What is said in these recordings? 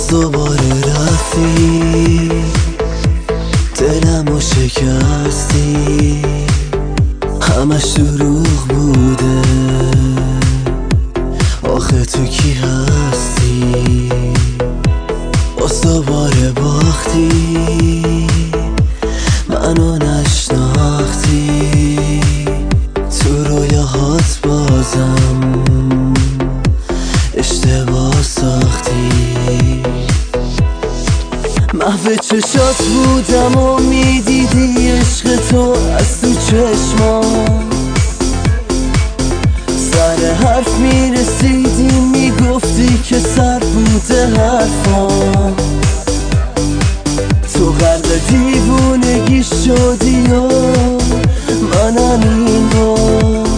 دوباره رفتی، دلمو شکستی، همش دروغ بوده، آخه تو کی هستی؟ باز دوباره باختی، منو نشناختی، تو رویاهات بازم اشتباه ساختی. محو چشات بودم و میدیدی عشق تو از تو چشمام، سر حرف میرسیدی میگفتی که سر بوده حرفام، تو غرق دیوونگی شدی و منم این بار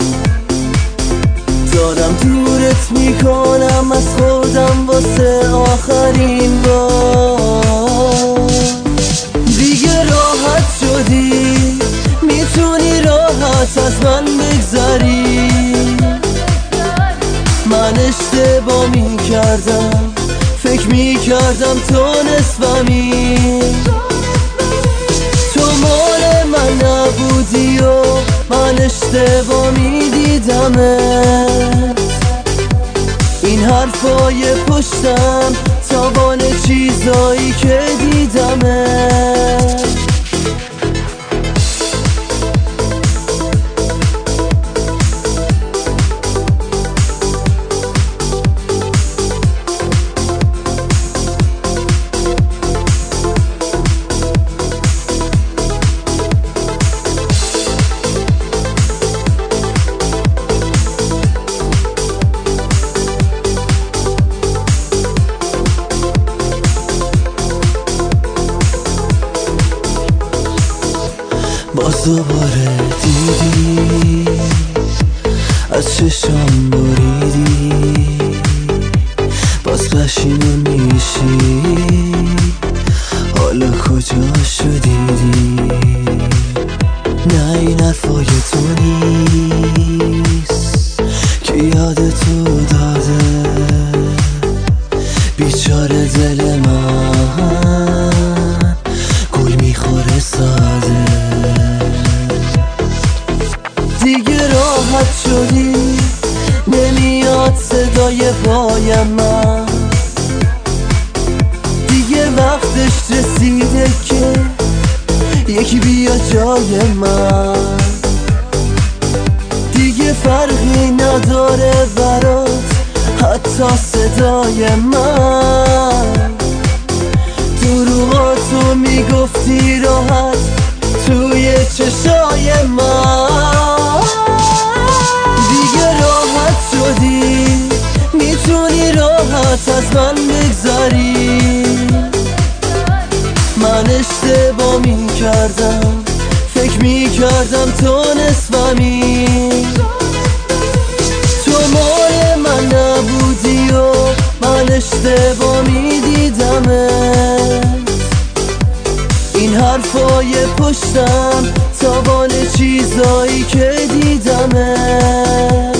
دارم دورت میکنم از خودم واسه آخرین بار. دیگه راحت شدی، میتونی راحت از من بگذری، من اشتباه میکردم، فکر میکردم تو نصفمی، تو مال من نبودی و من اشتباه میدیدمت. این حرفای پشتم تاوان چیزایی که دیدمت. باز دوباره دیدی، از چشام بریدی، باز پشیمون میشی، حالا کجا شدیدی؟ نه این حرفای تو نیست که یاد تو داده، بیچاره دل من گل میخوره ساده. دیگه راحت شدی، نمیاد صدای پای من، دیگه وقتش رسیده که یکی بیا جای من، دیگه فرقی نداره برات حتی صدای من. دروغاتو میگفتی راحت توی چشای من، دیگه راحت شدی، میتونی راحت از من بگذری، من اشتباه میکردم، فکر میکردم تو نصفمی، تو مال من نبودی و من اشتباه میدیدمت. این حرفای پشتم تاوان چیزایی که دیدمت.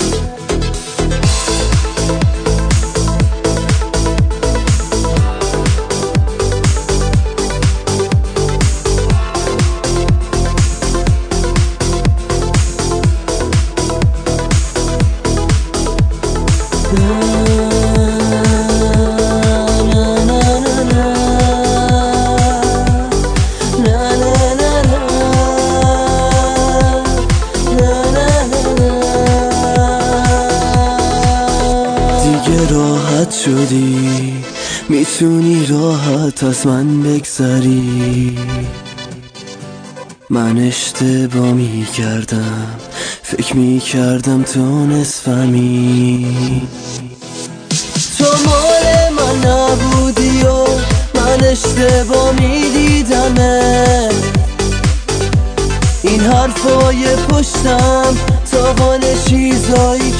راحت شدی، میتونی راحت از من بگذری، من اشتباه میکردم، فکر میکردم تو نصفمی، تو مال من نبودی و من اشتباه میدیدمت. این حرفای پشتم تاوان چیزایی